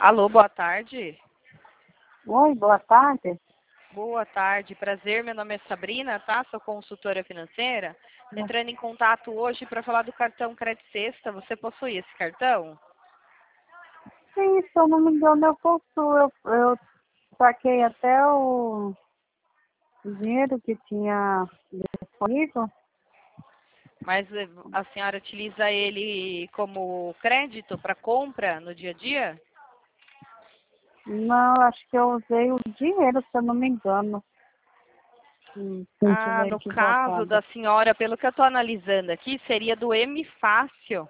Alô, boa tarde. Oi, boa tarde. Boa tarde, prazer. Meu nome é Sabrina, tá? Sou consultora financeira. Entrando em contato hoje para falar do cartão Crédito Sexta. Você possui esse cartão? Sim, se eu não me engano, eu possuo. Eu saquei até o dinheiro que tinha disponível. Mas a senhora utiliza ele como crédito para compra no dia a dia? Não, acho que eu usei o dinheiro, se eu não me engano. Se não Ah, estiver no caso equivocada. da senhora, pelo que eu estou analisando aqui, seria do M Fácil,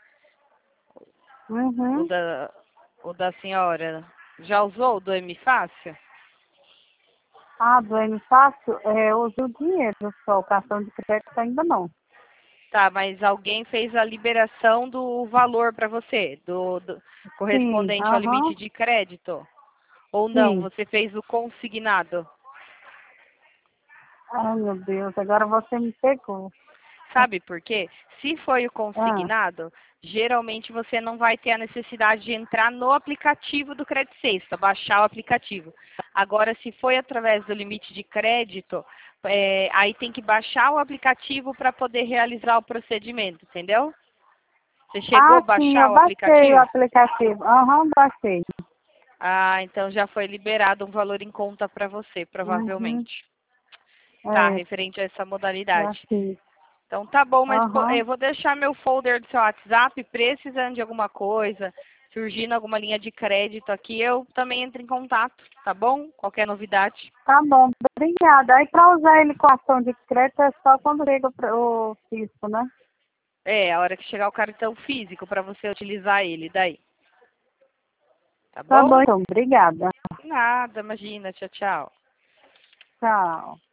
o Uhum. da, o da senhora. Já usou o do M Fácil? Ah, do M Fácil, eu usei o dinheiro só, o cartão de crédito ainda não. Tá, mas alguém fez a liberação do valor para você, do Sim, correspondente ao aham, limite de crédito? Ou não? sim. Você fez o consignado? Ai, meu Deus, agora você me pegou. Sabe por quê? Se foi o Ah, consignado, geralmente você não vai ter a necessidade de entrar no aplicativo do Crédito Sexta, baixar o aplicativo. Agora, se foi através do limite de crédito, aí tem que baixar o aplicativo para poder realizar o procedimento, entendeu? Você chegou a sim, baixar eu o baixei o aplicativo? aplicativo. Aham, baixei. Ah, então já foi liberado um valor em conta para você, Uhum, provavelmente. Tá, é, referente a essa já modalidade. fiz. Então tá bom, mas Aham, eu vou deixar meu folder do seu WhatsApp, precisando de alguma coisa, surgindo alguma linha de crédito aqui, eu também entro em contato, tá bom? Qualquer novidade. tá bom, obrigada. Aí para usar ele com ação de crédito é só quando chega o fisco, né? É, a hora que chegar o cartão físico para você utilizar ele, daí. Tá Tá bom, bom? então, obrigada. Nada, imagina, tchau, tchau. Tchau.